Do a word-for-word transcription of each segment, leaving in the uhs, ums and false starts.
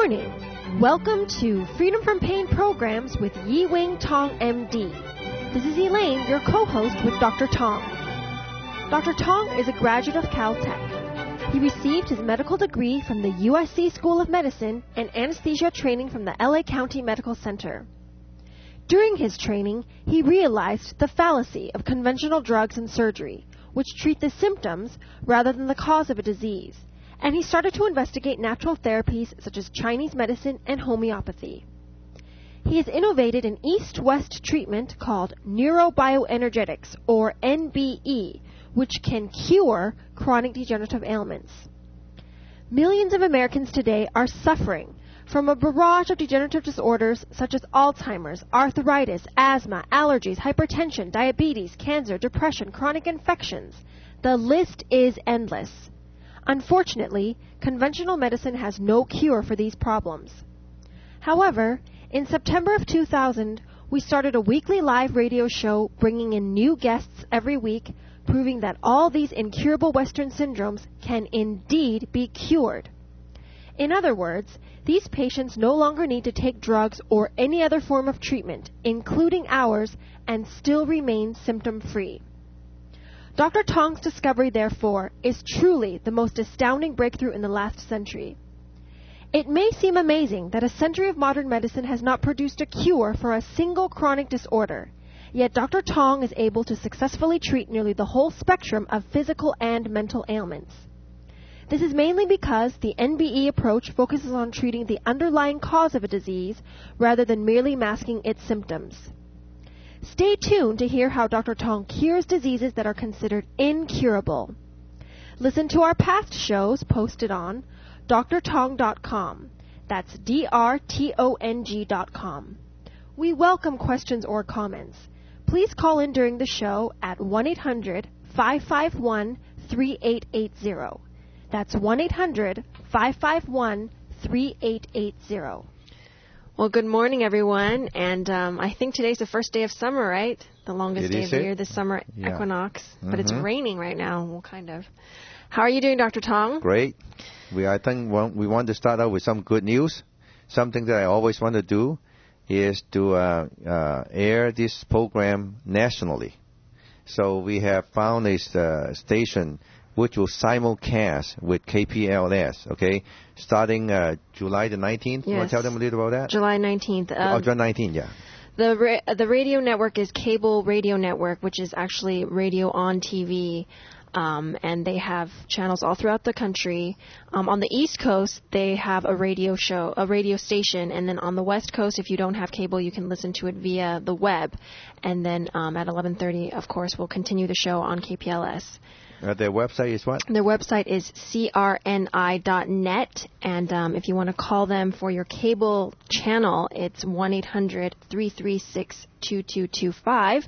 morning. Welcome to Freedom from Pain programs with Yi-Wing Tong, M D. This is Elaine, your co-host with Doctor Tong. Doctor Tong is a graduate of Caltech. He received his medical degree from the U S C School of Medicine and anesthesia training from the L A County Medical Center. During his training, he realized the fallacy of conventional drugs and surgery, which treat the symptoms rather than the cause of a disease, and he started to investigate natural therapies such as Chinese medicine and homeopathy. He has innovated an east-west treatment called neurobioenergetics, or N B E, which can cure chronic degenerative ailments. Millions of Americans today are suffering from a barrage of degenerative disorders such as Alzheimer's, arthritis, asthma, allergies, hypertension, diabetes, cancer, depression, chronic infections. The list is endless. Unfortunately, conventional medicine has no cure for these problems. However, in September of two thousand, we started a weekly live radio show bringing in new guests every week, proving that all these incurable Western syndromes can indeed be cured. In other words, these patients no longer need to take drugs or any other form of treatment, including ours, and still remain symptom-free. Doctor Tong's discovery, therefore, is truly the most astounding breakthrough in the last century. It may seem amazing that a century of modern medicine has not produced a cure for a single chronic disorder, yet Doctor Tong is able to successfully treat nearly the whole spectrum of physical and mental ailments. This is mainly because the N B E approach focuses on treating the underlying cause of a disease rather than merely masking its symptoms. Stay tuned to hear how Doctor Tong cures diseases that are considered incurable. Listen to our past shows posted on D R tong dot com. That's D R T O N G dot com. We welcome questions or comments. Please call in during the show at one eight hundred five five one three eight eight zero. That's one eight hundred five five one three eight eight zero. Well, good morning, everyone. And um, I think today's the first day of summer, right? The longest it day of the it? year, this summer yeah. equinox. Mm-hmm. But it's raining right now, well, kind of. How are you doing, Doctor Tong? Great. We I think we want to start out with some good news. Something that I always want to do is to uh, uh, air this program nationally. So we have found a uh, station which will simulcast with K P L S, okay, starting uh, July the nineteenth. Yes. You want to tell them a little about that? July nineteenth. Um, oh, July nineteenth, yeah. The ra- the radio network is Cable Radio Network, which is actually radio on T V. Um, and they have channels all throughout the country. Um, on the East Coast, they have a radio show, a radio station, and then on the West Coast, if you don't have cable, you can listen to it via the web. And then um, at eleven thirty, of course, we'll continue the show on K P L S. Uh, their website is what? Their website is C R N I dot net, and um, if you want to call them for your cable channel, it's one eight hundred three three six two two two five.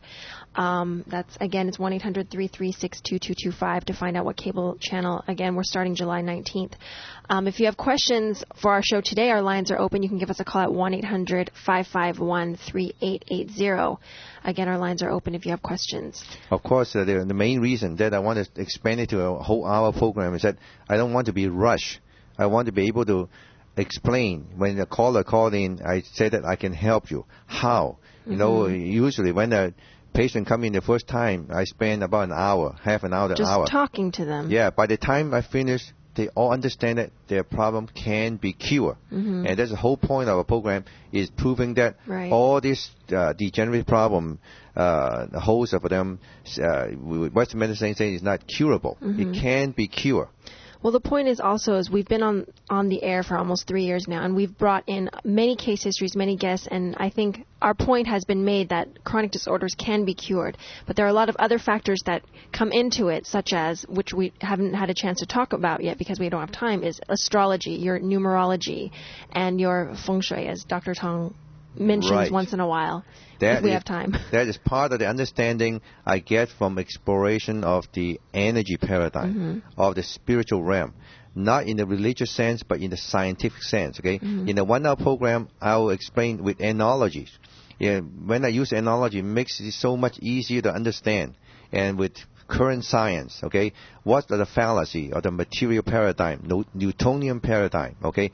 Um, that's, again, it's one eight hundred three three six two two two five to find out what cable channel. Again, we're starting July nineteenth. Um, if you have questions for our show today, our lines are open. You can give us a call at one eight hundred five five one three eight eight zero. Again, our lines are open if you have questions. Of course, uh, the, the main reason that I want to expand it to a whole hour program is that I don't want to be rushed. I want to be able to explain. When the caller called in, I say that I can help you. How? You mm-hmm. know, usually when a patient comes in the first time, I spend about an hour, half an hour, an Just hour. Just talking to them. Yeah, by the time I finish, they all understand that their problem can be cured. Mm-hmm. And that's the whole point of our program, is proving that right. all this uh, degenerative problem, uh, the host of them, uh, Western medicine saying is not curable. Mm-hmm. It can be cured. Well, the point is also is we've been on, on the air for almost three years now, and we've brought in many case histories, many guests, and I think our point has been made that chronic disorders can be cured. But there are a lot of other factors that come into it, such as, which we haven't had a chance to talk about yet because we don't have time, is astrology, your numerology, and your feng shui, as Doctor Tong mentions right. once in a while. That if we is, have time. That is part of the understanding I get from exploration of the energy paradigm, mm-hmm. of the spiritual realm. Not in the religious sense, but in the scientific sense, okay? Mm-hmm. In the one-hour program, I will explain with analogies. Yeah, when I use analogy, it makes it so much easier to understand. And with current science, okay, what are the fallacy of the material paradigm, Newtonian paradigm, okay?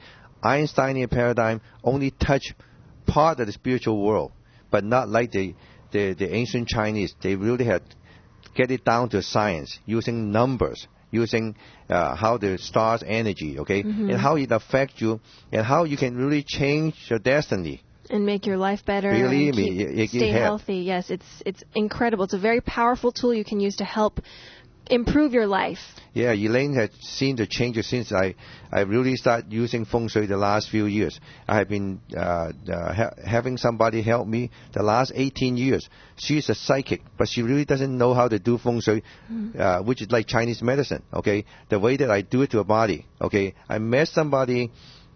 Einsteinian paradigm only touch part of the spiritual world, but not like the, the, the ancient Chinese. They really had get it down to science using numbers, using uh, how the stars' energy, okay, mm-hmm. and how it affects you, and how you can really change your destiny. And make your life better. Believe and keep, me, it, it stay help. healthy. Yes, it's it's incredible. It's a very powerful tool you can use to help improve your life. Yeah, Elaine has seen the changes since I, I really started using feng shui the last few years. I have been uh, uh, ha- having somebody help me the last eighteen years. She's a psychic, but she really doesn't know how to do feng shui, mm. uh, which is like Chinese medicine, okay? The way that I do it to a body, okay? I met somebody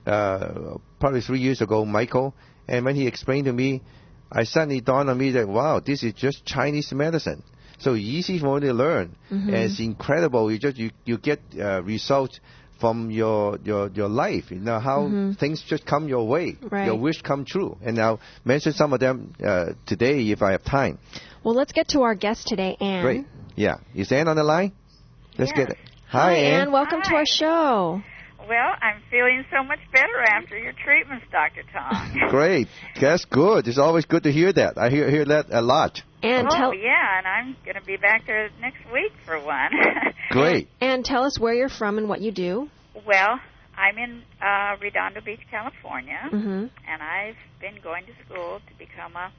uh, probably three years ago, Michael, and when he explained to me, I suddenly dawned on me that, wow, this is just Chinese medicine. So easy for me to learn, mm-hmm. and it's incredible. You just you, you get uh, results from your, your your life. You know how mm-hmm. things just come your way, right. your wish come true. And I'll mention some of them uh, today if I have time. Well, let's get to our guest today, Anne. Great. Yeah, is Anne on the line? Let's yes. get it. Hi, Hi Anne. Anne. Welcome Hi. to our show. Well, I'm feeling so much better after your treatments, Doctor Tong. Great. That's good. It's always good to hear that. I hear hear that a lot. And oh, tell, yeah, and I'm going to be back there next week for one. Great. And tell us where you're from and what you do. Well, I'm in uh, Redondo Beach, California, mm-hmm. and I've been going to school to become a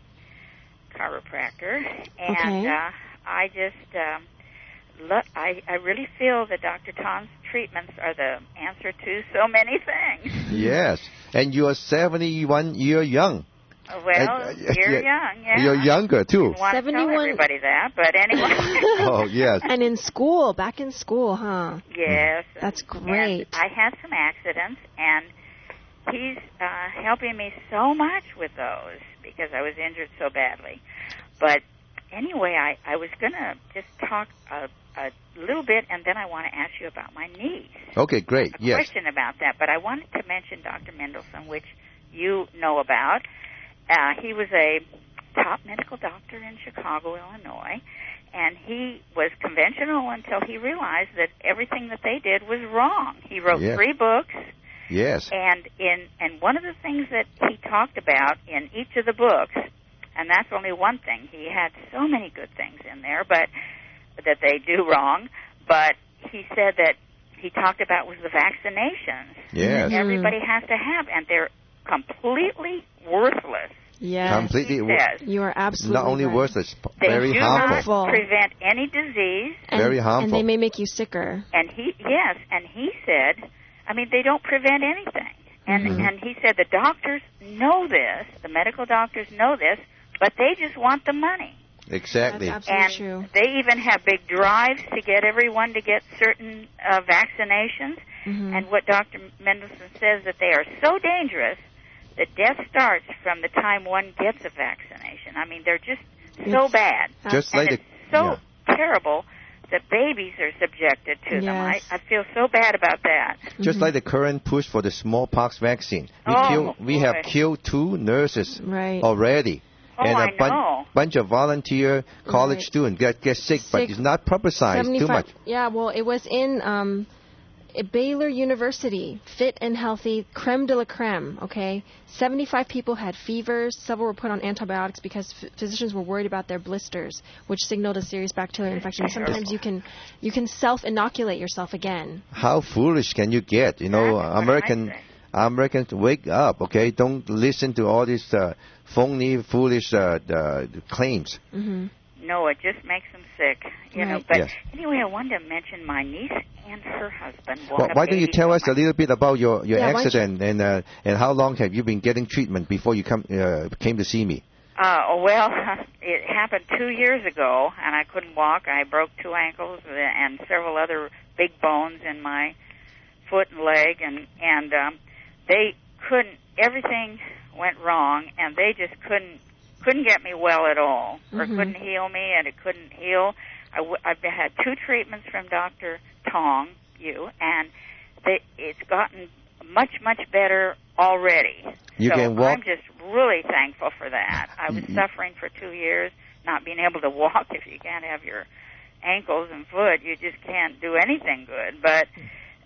chiropractor. And okay. uh, I just, um, lo- I, I really feel that Doctor Tong's treatments are the answer to so many things. Yes, and you are seventy-one year young. Well, uh, you're yeah, young, yeah. You're younger, too. I want to tell everybody that, but anyway. Oh, yes. And in school, back in school, huh? Yes. That's great. And I had some accidents, and he's uh, helping me so much with those because I was injured so badly. But anyway, I, I was going to just talk a, a little bit, and then I want to ask you about my knees. Okay, great. A yes. question about that, but I wanted to mention Doctor Mendelsohn, which you know about. Uh, he was a top medical doctor in Chicago, Illinois, and he was conventional until he realized that everything that they did was wrong. He wrote yes. three books. Yes. And in and one of the things that he talked about in each of the books, and that's only one thing. He had so many good things in there, but that they do wrong. But he said that he talked about was the vaccinations yes. that everybody has to have, and they're completely worthless. Yes. Completely. He says. You are absolutely Not only right. worthless, They very do harmful. not prevent any disease. And, very harmful. And they may make you sicker. And he, yes, and he said, I mean, they don't prevent anything. And Mm-hmm. and he said the doctors know this, the medical doctors know this, but they just want the money. Exactly. That's absolutely And true. they even have big drives to get everyone to get certain uh, vaccinations. Mm-hmm. And what Doctor Mendelsohn says that they are so dangerous that death starts from the time one gets a vaccination. I mean, they're just so It's bad. Just and like it's the, so yeah. terrible that babies are subjected to them. I, Yes. I feel so bad about that. Just Mm-hmm. like the current push for the smallpox vaccine. We, Oh, kill, we have boy. killed two nurses Right. already. Oh, and a I know. bunch of volunteer college Right. students get, get sick, but Sick. it's not publicized too much. Yeah, well, it was in um, Baylor University, fit and healthy, creme de la creme, okay? seventy-five people had fevers. Several were put on antibiotics because f- physicians were worried about their blisters, which signaled a serious bacterial infection. Sometimes you can you can self-inoculate yourself again. How foolish can you get? You know, That's what American I say. Americans, wake up, okay? Don't listen to all these uh, phony, foolish uh, uh, claims. Mm-hmm. No, it just makes them sick, you know. Right. But Yes. anyway, I wanted to mention my niece and her husband. Well, why don't you tell us a little bit about your, your Yeah, why don't accident and uh, and how long have you been getting treatment before you come uh, came to see me? Uh, well, it happened two years ago, and I couldn't walk. I broke two ankles and several other big bones in my foot and leg, and and um, they couldn't. Everything went wrong, and they just couldn't couldn't get me well at all, or Mhm. couldn't heal me, and it couldn't heal. I w- I've had two treatments from Doctor Tong, you, and they, it's gotten much, much better already. You so can walk. I'm just really thankful for that. I was Mhm. suffering for two years, not being able to walk. If you can't have your ankles and foot, you just can't do anything good. But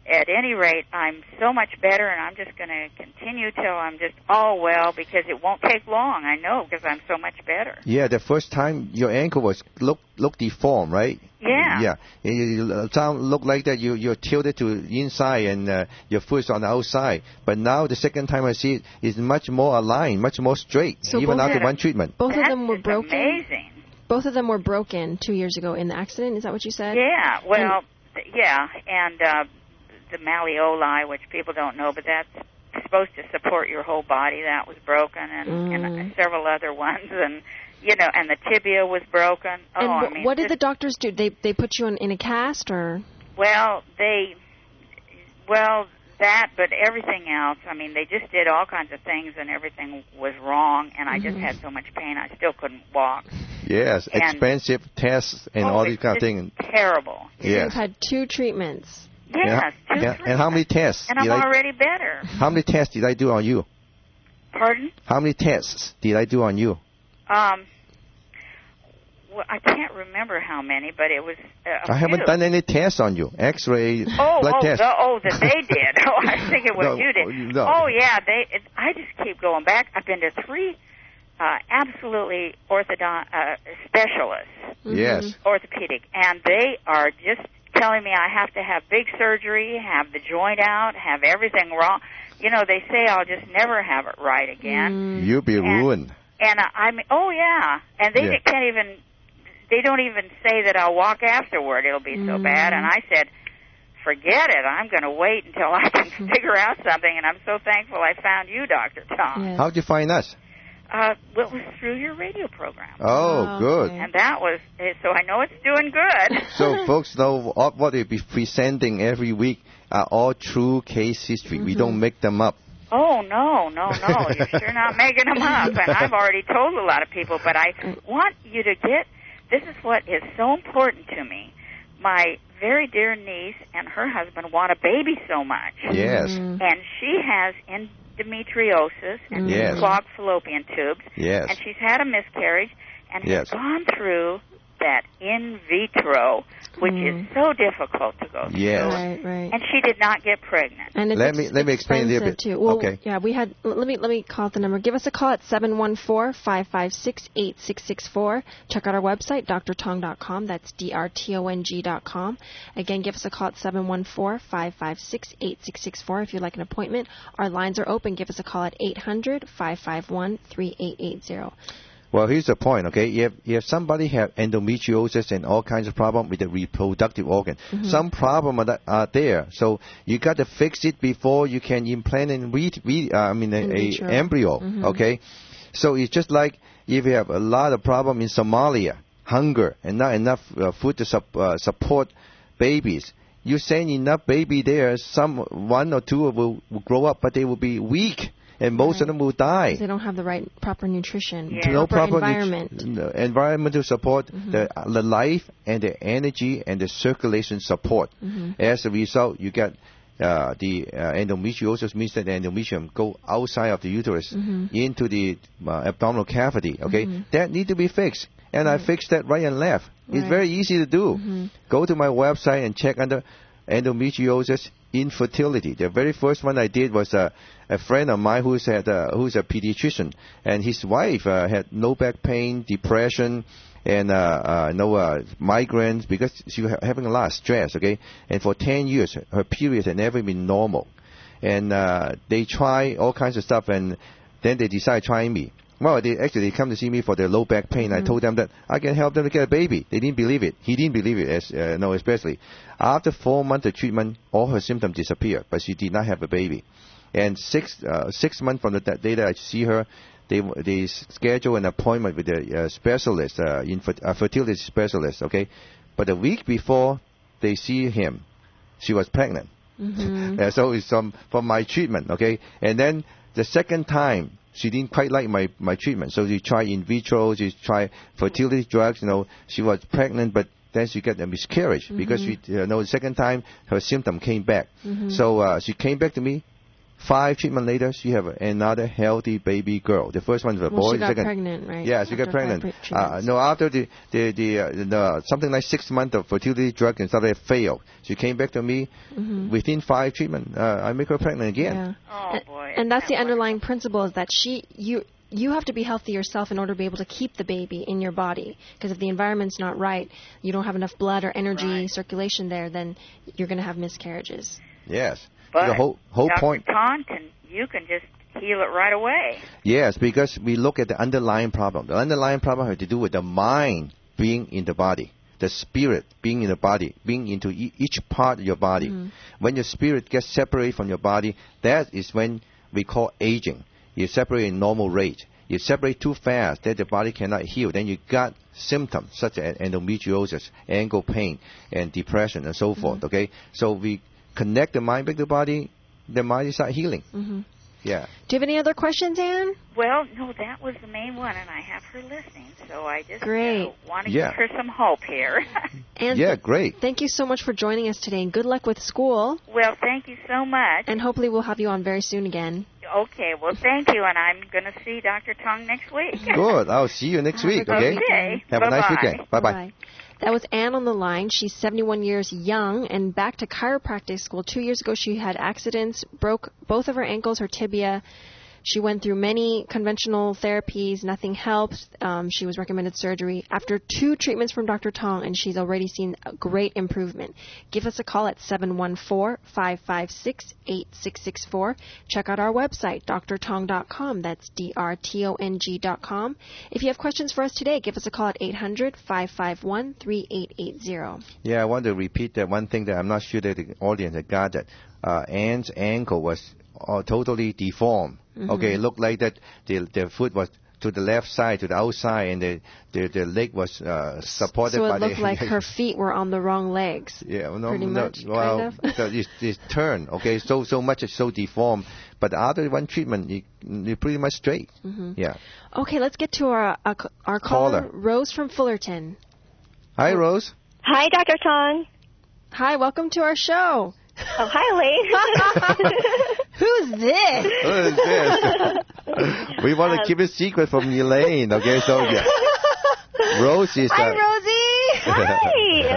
at any rate, I'm so much better, and I'm just going to continue till I'm just all well, because it won't take long. I know, because I'm so much better. Yeah, the first time your ankle was look look deformed, right? Yeah. Yeah. You, you sound look like that. You you're tilted to the inside, and uh, your foot's on the outside. But now the second time I see it, it's much more aligned, much more straight, So even both after of- one treatment. Both That's of them were just broken. amazing. Both of them were broken two years ago in the accident. Is that what you said? Yeah, well, th- yeah, and uh, the malleoli, which people don't know, but that's supposed to support your whole body, that was broken, and, Mm. and several other ones, and you know, and the tibia was broken. Oh, And wh- I mean, what did just- the doctors do? They they put you in, in a cast, or? Well, they, well, that, but everything else. I mean, they just did all kinds of things, and everything was wrong, and I just Mhm. had so much pain, I still couldn't walk. Yes, And- expensive tests and oh, all it's these kind of just things. Terrible. You've Yes. had two treatments. Yes, two Yeah. And how many tests? And I'm did I, already better. how many tests did I do on you? Pardon? How many tests did I do on you? Um, well, I can't remember how many, but it was. Uh, a I haven't few. done any tests on you. X-ray, Oh, blood oh, test. the, oh, that they did. Oh, I was thinking what No, you did. no. Oh, yeah, they. It, I just keep going back. I've been to three uh, absolutely orthodont uh, specialists, Yes. orthopedic, and they are just telling me I have to have big surgery, have the joint out, have everything wrong. You know, they say I'll just never have it right again. You'll be And- ruined. And uh, I mean, oh yeah, and they Yeah. can't even. They don't even say that I'll walk afterward. It'll be so bad. And I said, forget it. I'm going to wait until I can figure out something. And I'm so thankful I found you, Doctor Tom. Yes. How'd you find us? Uh, well, it was through your radio program, Oh, Oh, good. okay. and that was eh, so. I know it's doing good. So folks know all- what we'll be presenting every week are all true case history. We don't make them up. Oh, no, no, no. You're sure not making them up. And I've already told a lot of people, but I want you to get, this is what is so important to me. My very dear niece and her husband want a baby so much. Yes. Mm-hmm. And she has endometriosis and Yes. clogged fallopian tubes. Yes. And she's had a miscarriage and Yes. has gone through that in vitro, which is Mm. so difficult to go through. Yes. Right, right. And she did not get pregnant. And it's Let me- ex- let me explain a little expensive, bit. Too. Well, Okay. Yeah, we had. l- Let me let me call the number. Give us a call at seven one four, five five six, eight six six four. Check out our website, d r tong dot com. That's D R T O N G dot com. Again, give us a call at seven one four, five five six, eight six six four if you'd like an appointment. Our lines are open. Give us a call at eight hundred, five five one, three eight eight zero. Well, here's the point, okay? If, if somebody have endometriosis and all kinds of problem with the reproductive organ, some problem are, that are there. So you got to fix it before you can implant and re, re, uh, I mean, a, In a vitro. embryo, okay? So it's just like if you have a lot of problem in Somalia, hunger, and not enough uh, food to sup, uh, support babies. You send enough baby there, some one or two will, will grow up, but they will be weak, and most of Right. them will die. They don't have the right proper nutrition, Yeah. No proper proper environment. nut- n- environment to support the, the life and the energy and the circulation support. As a result, you get uh, the uh, endometriosis means that the endometrium go outside of the uterus into the uh, abdominal cavity. Okay, that need to be fixed, and I fixed that right and left. It's Right. very easy to do. Go to my website and check under endometriosis infertility. The very first one I did was a, a friend of mine who's had a, who's a pediatrician, and his wife uh, had low back pain, depression, and uh, uh, no uh, migraines because she was having a lot of stress. Okay, and for ten years her period had never been normal, and uh, they try all kinds of stuff, and then they decide trying me. Well, they actually they come to see me for their low back pain. I told them that I can help them to get a baby. They didn't believe it. He didn't believe it, as uh, no, especially after four months of treatment, all her symptoms disappeared, but she did not have a baby. And six uh, six months from the that day that I see her, they they schedule an appointment with a uh, specialist, uh, infer- a fertility specialist. Okay, but a week before they see him, she was pregnant. Mm-hmm. Uh, so it's from from my treatment. Okay, and then the second time. She didn't quite like my, my treatment, so she tried in vitro, she tried fertility drugs, you know, she was pregnant, but then she got a miscarriage because she, you know, the second time her symptom came back. So uh, she came back to me Five treatment later, she have another healthy baby girl. The first one was a well, boy. She got second, pregnant, right? Yeah, she after got pregnant. Pre- uh, no, after the the the, uh, the something like six months of fertility drug and started failed. She came back to me mm-hmm. within five treatment. Uh, I make her pregnant again. Yeah. Oh and, boy! And that's the wonderful? underlying principle is that she you. You have to be healthy yourself in order to be able to keep the baby in your body. Because if the environment's not right, you don't have enough blood or energy right. circulation there, then you're going to have miscarriages. Yes. But the whole whole Doctor point. Tong can you can just heal it right away. Yes, because we look at the underlying problem. The underlying problem has to do with the mind being in the body, the spirit being in the body, being into e- each part of your body. Mm-hmm. When your spirit gets separated from your body, that is when we call aging. You separate in normal rate. You separate too fast, that the body cannot heal. Then you got symptoms such as endometriosis, ankle pain, and depression, and so mm-hmm. forth. Okay, so we connect the mind back to the body. The mind is start healing. Mm-hmm. Yeah. Do you have any other questions, Anne? Well, no, that was the main one, and I have her listening, so I just Great. Uh, want to Yeah. give her some hope here. Anne, Yeah, great. Thank you so much for joining us today, and good luck with school. Well, thank you so much. And hopefully we'll have you on very soon again. Okay, well, thank you, and I'm going to see Doctor Tong next week. Good. I'll see you next Have a week. good Okay. Okay. Have a nice Bye-bye. weekend. Bye bye. Bye. That was Anne on the line. She's seventy-one years young and back to chiropractic school. Two years ago, she had accidents, broke both of her ankles, her tibia. She went through many conventional therapies. Nothing helped. Um, she was recommended surgery. After two treatments from Doctor Tong, and she's already seen a great improvement. Give us a call at seven one four, five five six, eight six six four. Check out our website, d r tong dot com. That's D R T O N G dot com. If you have questions for us today, give us a call at eight hundred, five five one, three eight eight zero. Yeah, I want to repeat that one thing that I'm not sure that the audience had got that. Uh, Anne's ankle was uh, totally deformed. Mm-hmm. Okay, it looked like that the the foot was to the left side, to the outside, and the the, the leg was uh, supported So by it looked the... like her feet were on the wrong legs. Yeah, well, no, Pretty no, much, well, kind of. so it's, it's turned, okay, so so much is so deformed, but the other one treatment, you, you're pretty much straight. Mm-hmm. Yeah. Okay, let's get to our our, our caller, Caller. Rose from Fullerton. Hi, Rose. Hi, Doctor Tong. Hi, welcome to our show. Oh, hi, Elaine. Who's this? Who is this? We want to Um, keep it secret from Elaine, okay, so yeah. Rose is... Hi, uh, Rosie.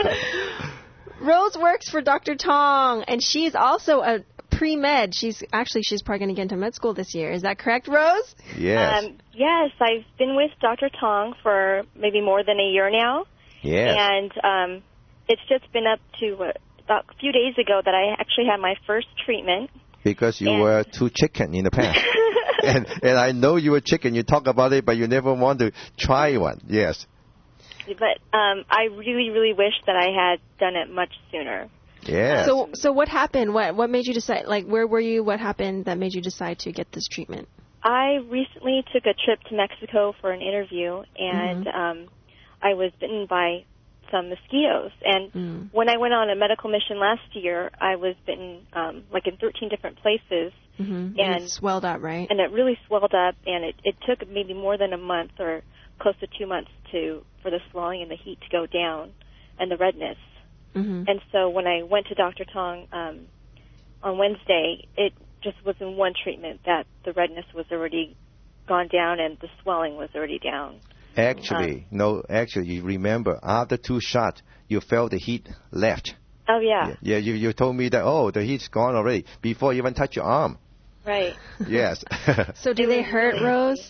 Hi. Rose works for Doctor Tong, and she's also a pre-med. She's actually she's probably going to get into med school this year. Is that correct, Rose? Yes. Um, yes, I've been with Doctor Tong for maybe more than a year now. Yes. And um, it's just been up to uh, about a few days ago that I actually had my first treatment. Because you and- were too chicken in the past. and and I know you were chicken. You talk about it, but you never want to try one. Yes. But um, I really, really wish that I had done it much sooner. Yes. So so what happened? What what made you decide? Like, where were you? What happened that made you decide to get this treatment? I recently took a trip to Mexico for an interview, and Mm-hmm. um, I was bitten by some mosquitoes. And Mm. when I went on a medical mission last year, I was bitten um, like in thirteen different places, Mm-hmm. And, And- it swelled up, right? and it really swelled up. And it, it took maybe more than a month or close to two months to for the swelling and the heat to go down, and the redness. Mm-hmm. And so when I went to Doctor Tong um, on Wednesday, it just was in one treatment that the redness was already gone down and the swelling was already down. Actually, no, actually, you remember, after two shots, you felt the heat left. Oh, yeah, Yeah, you, you told me that, oh, the heat's gone already, before you even touch your arm. right. Yes. So do It they was hurt, really- Rose?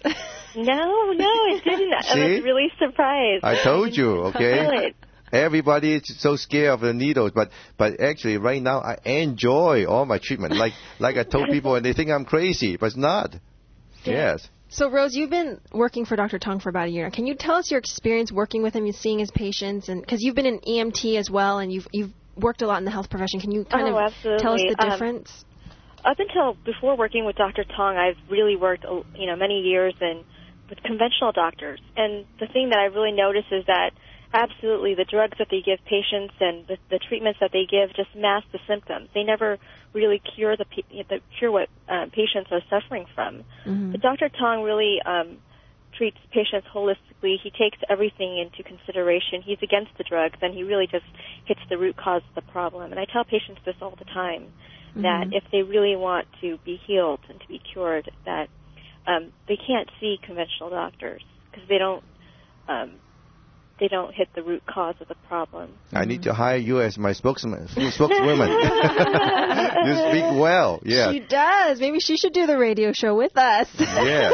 No, no, it didn't. I See? was really surprised. I told you, okay? Feel it. Everybody is so scared of the needles, but but actually right now I enjoy all my treatment. Like like I told people, and they think I'm crazy, but it's not. Yes. So, Rose, you've been working for Doctor Tong for about a year. Can you tell us your experience working with him and seeing his patients? And because you've been an E M T as well, and you've you've worked a lot in the health profession. Can you kind Oh, of tell us absolutely. the Um, difference? Up until before working with Doctor Tong, I've really worked, you know, many years in with conventional doctors. And the thing that I really notice is that absolutely the drugs that they give patients and the, the treatments that they give just mask the symptoms. They never really cure the, the cure what uh, patients are suffering from. Mm-hmm. But Doctor Tong really um, treats patients holistically. He takes everything into consideration. He's against the drugs, and he really just hits the root cause of the problem. And I tell patients this all the time, mm-hmm. that if they really want to be healed and to be cured, that um, they can't see conventional doctors because they don't um, they don't hit the root cause of the problem. I need to hire you as my spokesman, spokeswoman. You speak well. Yeah. She does. Maybe she should do the radio show with us. Yeah.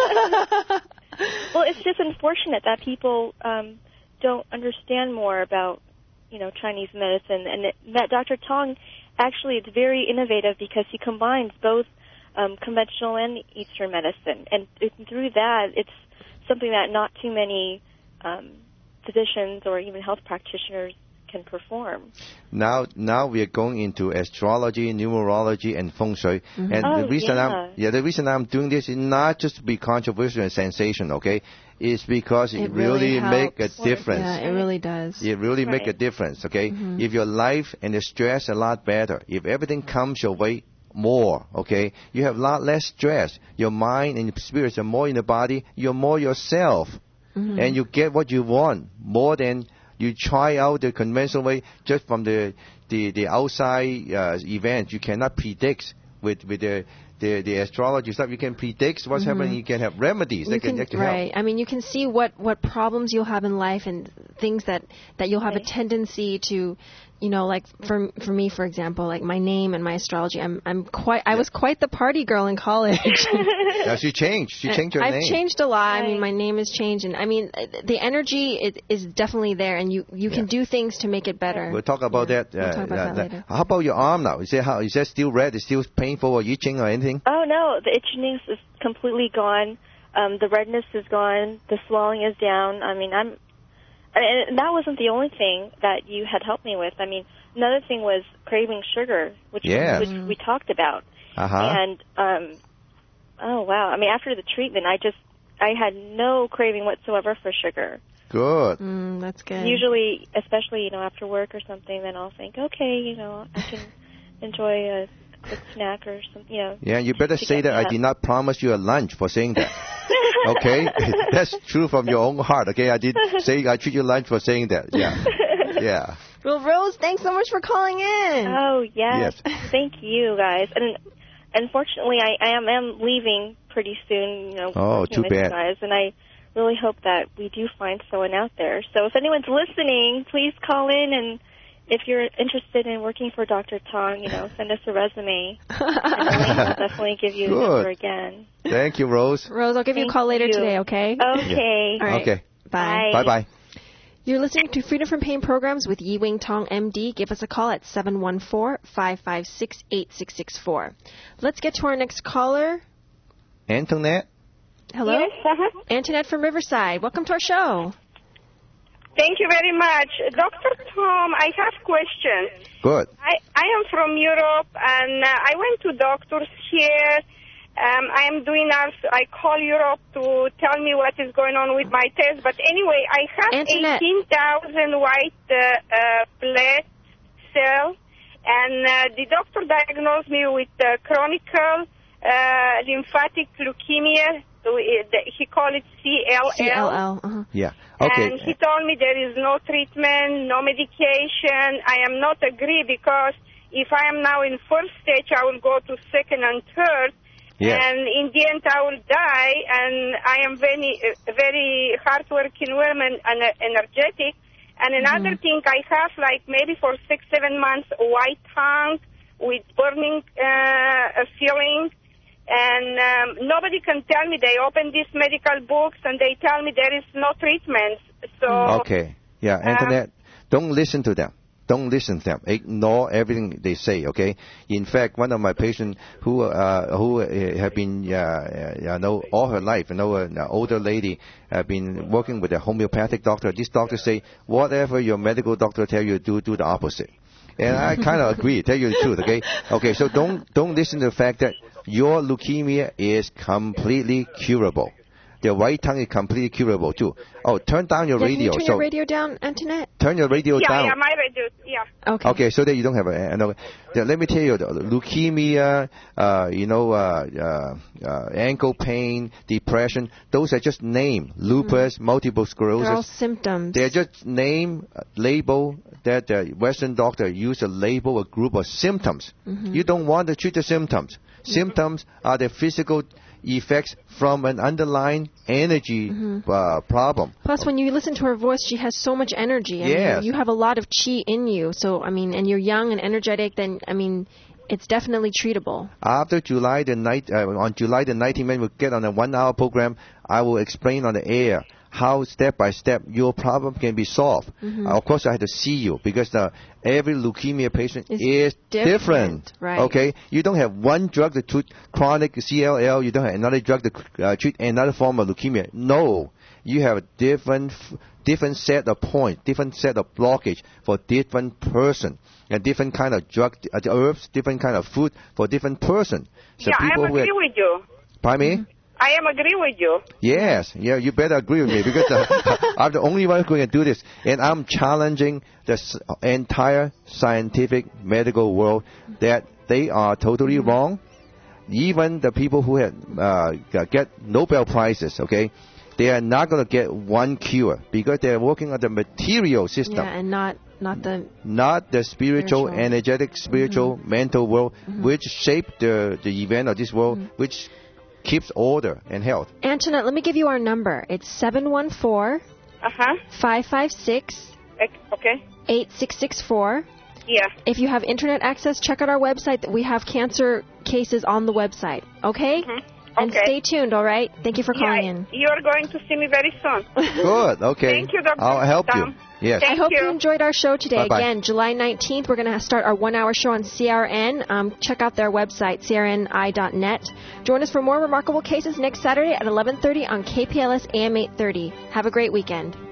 Well, it's just unfortunate that people um, don't understand more about, you know, Chinese medicine, and it, that Doctor Tong actually is very innovative because he combines both um, conventional and Eastern medicine, and it, through that, it's something that not too many um, physicians or even health practitioners can perform. Now, now we are going into astrology, numerology, and feng shui. Mm-hmm. And oh, the reason yeah. I'm yeah, the reason I'm doing this is not just to be controversial and sensational, okay? It's because it, it really, really make a helps. difference. Yeah, it really does. It really right. make a difference, okay? Mm-hmm. If your life and the stress a lot better, if everything comes your way more, okay? You have a lot less stress. Your mind and your spirits are more in the body. You're more yourself. Mm-hmm. And you get what you want more than you try out the conventional way just from the the, the outside uh, event. You cannot predict with, with the, the the astrology stuff. You can predict what's mm-hmm. happening. You can have remedies you that can, can that can right. help. I mean, you can see what, what problems you'll have in life and things that, that you'll have a tendency to, you know, like for for me, for example, like my name and my astrology. I'm I'm quite. I yeah. was quite the party girl in college. Yeah, she changed. She changed her I've name. I've changed a lot. Right. I mean, my name has changed, and I mean, the energy is, is definitely there, and you you can yeah. do things to make it better. We'll talk about yeah. that. Uh, we'll talk about uh, that later. How about your arm now? Is that how? Is that still red? Is it still painful or itching or anything? Oh no, the itchiness is completely gone. Um, the redness is gone. The swelling is down. I mean, I'm. And that wasn't the only thing that you had helped me with. I mean, another thing was craving sugar, which, yes. which we talked about. Uh-huh. And, um, oh, wow. I mean, after the treatment, I just, I had no craving whatsoever for sugar. Good. Mm, that's good. Usually, especially, you know, after work or something, then I'll think, okay, you know, I can enjoy a quick snack or something, you know. Yeah, you better say that I did not promise you a lunch for saying that. Okay? That's true from your own heart, okay? I did say I treat you lunch for saying that. Yeah. Yeah. Well, Rose, thanks so much for calling in. Oh, yes. Yes. Thank you, guys. And unfortunately, I, I am, am leaving pretty soon, you know, oh, working too with bad. you guys, and I really hope that we do find someone out there. So if anyone's listening, please call in, and if you're interested in working for Doctor Tong, you know, send us a resume. And I'll definitely give you the Good. number again. Thank you, Rose. Rose, I'll give Thank you a call later you. today, okay? Okay. All right. Okay. Bye. Bye. Bye-bye. You're listening to Freedom from Pain programs with Yi Wing Tong, M D. Give us a call at seven one four, five five six, eight six six four. Let's get to our next caller. Antoinette? Hello? Yes, uh-huh. Antoinette from Riverside. Welcome to our show. Thank you very much. Doctor Tom, I have questions. Good. I, I am from Europe, and uh, I went to doctors here. Um, I am doing also, I call Europe to tell me what is going on with my test. But anyway, I have Antoinette. eighteen thousand white uh, uh, blood cells, and uh, the doctor diagnosed me with uh, chronic uh, lymphatic leukemia. So it, he called it C L L. C L L. Uh-huh. Yeah. Okay. And he told me there is no treatment, no medication. I am not agree because if I am now in first stage, I will go to second and third. Yeah. And in the end, I will die. And I am very, uh, very hardworking woman and uh, energetic. And another mm-hmm. thing, I have like maybe for six, seven months, white tongue with burning uh, feeling. And um, nobody can tell me. They open these medical books and they tell me there is no treatment. So Okay. Yeah, Antoinette, uh, don't listen to them. Don't listen to them. Ignore everything they say, okay? In fact, one of my patients who uh, who uh, have been, uh, you know, all her life, you know, an older lady, have been working with a homeopathic doctor. This doctor say, whatever your medical doctor tell you to do, do the opposite. And I kind of agree, tell you the truth, okay? Okay, so don't don't listen to the fact that your leukemia is completely curable. the right tongue is completely curable too. Oh, turn down your Yeah, radio. Can you turn so your radio down, Antoinette? turn your radio Yeah, down. yeah, my radio, yeah. Okay. Okay, so that you don't have a. No, yeah, let me tell you, the leukemia, uh, you know, uh, uh, uh, ankle pain, depression. Those are just name. Lupus, mm. multiple sclerosis. They're all symptoms. They're just name, uh, label that the Western doctor use to label a group of symptoms. Mm-hmm. You don't want to treat the symptoms. Mm-hmm. Symptoms are the physical effects from an underlying energy mm-hmm. uh, problem. Plus, when you listen to her voice, she has so much energy. I yes. mean, you have a lot of chi in you. So, I mean, and you're young and energetic, then, I mean, it's definitely treatable. After July the night, uh, on July the nineteenth, when we get on a one-hour program, I will explain on the air how step by step your problem can be solved. Mm-hmm. Uh, of course, I have to see you because uh, every leukemia patient it's is different. different. Right. Okay, you don't have one drug to treat chronic C L L. You don't have another drug to uh, treat another form of leukemia. No, you have a different, different set of points, different set of blockage for different person, and different kind of drug, uh, herbs, different kind of food for different person. So yeah, people I am who agree have, with you. Pardon me? Mm-hmm. I am agree with you. Yes, yeah, you better agree with me because uh, I'm the only one who can do this, and I'm challenging the s- entire scientific medical world that they are totally mm-hmm. wrong. Even the people who have, uh, get Nobel prizes, okay, they are not going to get one cure because they are working on the material system. Yeah, and not not the not the spiritual, spiritual. energetic, spiritual, mm-hmm. mental world, mm-hmm. which shape the the event of this world, mm-hmm. which keeps order and health. Antoinette, let me give you our number. It's seven one four, uh-huh. five five six, okay. eight six six four. Yeah. If you have internet access, check out our website. We have cancer cases on the website. Okay? Mm-hmm. And okay. stay tuned, all right? Thank you for calling yeah, in. You are going to see me very soon. Good. Okay. Thank you, Doctor I'll help Tom. you. Yes. Thank I hope you. you enjoyed our show today. Bye-bye. Again, July nineteenth, we're going to start our one-hour show on C R N. Um, check out their website, C R N I dot net. Join us for more remarkable cases next Saturday at eleven thirty on K P L S A M eight thirty. Have a great weekend.